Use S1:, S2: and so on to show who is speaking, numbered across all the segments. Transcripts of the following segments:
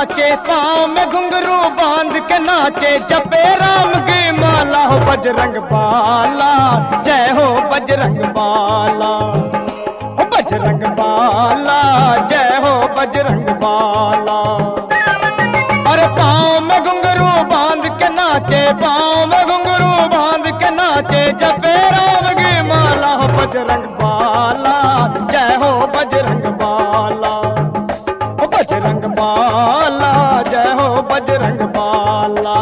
S1: नाचे, पाँव में घुंघरू बांध के नाचे, जपे राम की माला हो बजरंग बाला, जय हो बजरंग बाला, हो बजरंग बाला, जय हो बजरंग बाला। अरे पाँव में घुंघरू बांध के नाचे, पाँव में घुंघरू बांध के नाचे, जपे राम की माला हो बजरंग बाला, जय हो बजरंग बाला, हो बजरंग बाला, जय हो बजरंग बाला।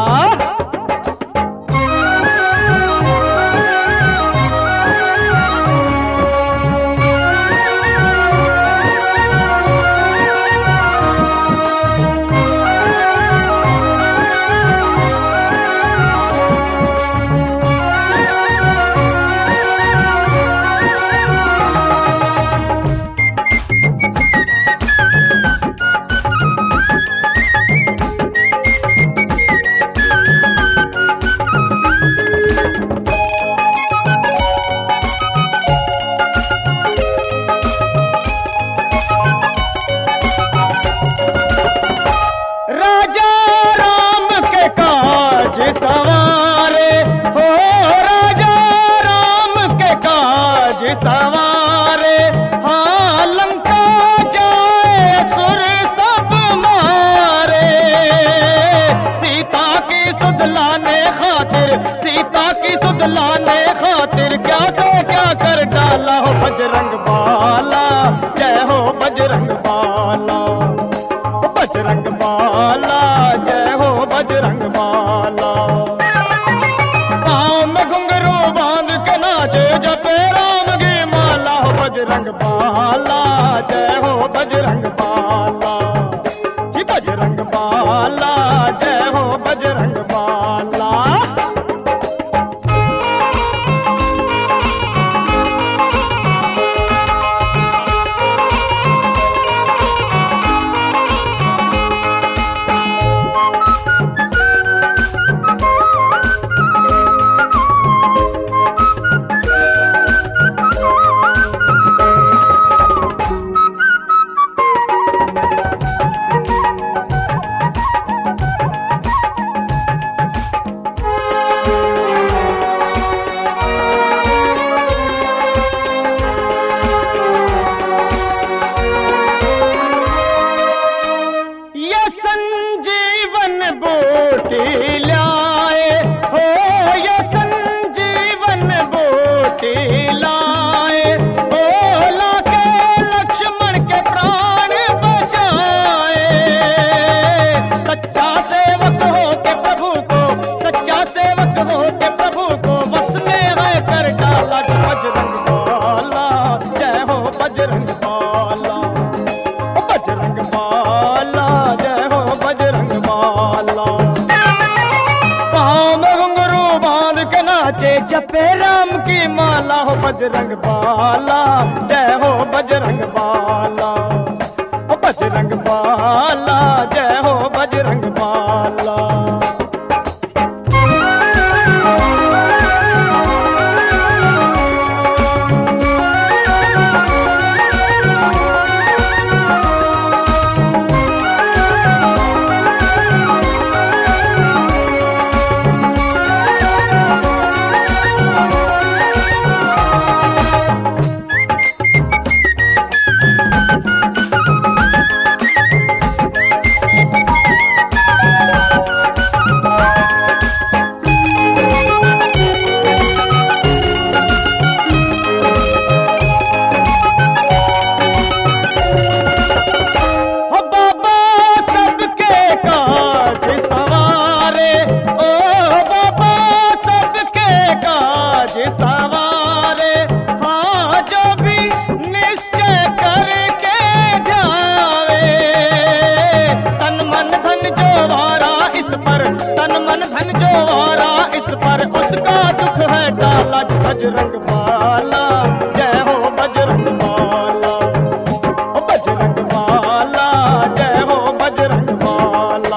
S1: सवारे हो राजा राम के काज सवारे, हाँ लंका जाए सुर सब मारे, सीता की सुध लाने खातिर, सीता की सुध लाने खातिर, क्या से क्या कर डाला हो बजरंग बाला, जय हो बजरंग बाला, बजरंग बाला, जय हो बजरंग बाला। पाँव में घुंघरू बांध के नाचे, जपे राम की माला हो बजरंग बाला, जय हो बजरंग बाला, जी बजरंग बाला, जय हो बजरंग बाला। बूटी लाए हो ये संजीवन बूटी लाए हो, लाके लक्ष्मण के प्राण बचाए। सच्चा सेवक हो के प्रभु को, सच्चा सेवक हो के प्रभु को, बस में है कर डाला बजरंग बाला, जय हो बजरंग बाला, बजरंग बाला, जय हो बजरंग बाला। पाँव में घुंघरू बांध के नाचे, जपे राम की माला हो बजरंग बाला, जय हो बजरंग बाला, बजरंग बाला, जय हो बजरंग बाला। सवारे हाँ जो भी निश्चय करके जावे, तन मन धन जो वारा इस पर, तन मन धन जो वारा इस पर, उसका दुख है डाला बजरंग बाला, जय हो बजरंग बाला, बजरंग बाला, जय हो बजरंग बाला।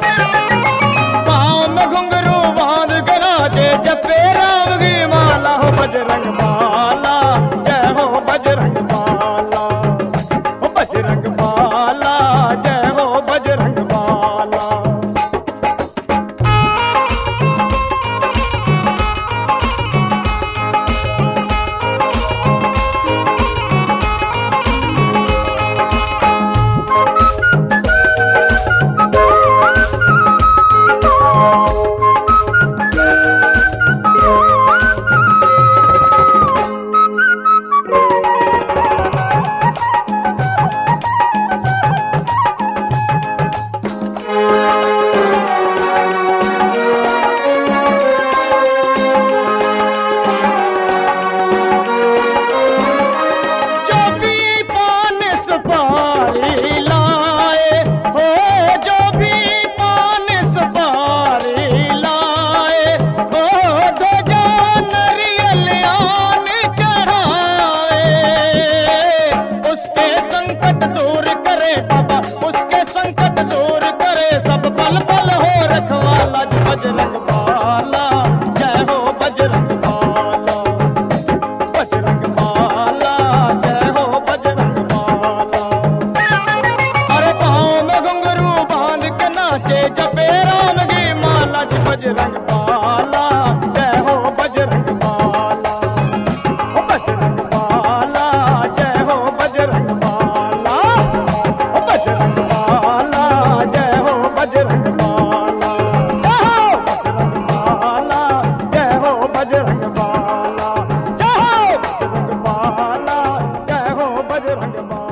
S1: पाँव में घुंघरू बांध के नाचे, जपे राम की माला हो बजरंग बाला, जय हो बजरंग बाला, बजरंग बाला, जय हो बजरंग बाला। बजरंग बाला, जय हो बजरंग बाला, बजरंग बाला, जय हो बजरंग बाला। अरे पाँव में घुंघरू बांध के नाचे जपे राम की माला जी बजरंग बाला, जय हो बजरंग बाला, ओ बजरंग बाला, जय हो बजरंग बाला, ओ बजरंग बाला, जय हो बजरंग बाला, जय हो बजरंग बाला, जय हो बजरंग बाला, जय हो बजरंग बाला, जय हो बजरंग बाला।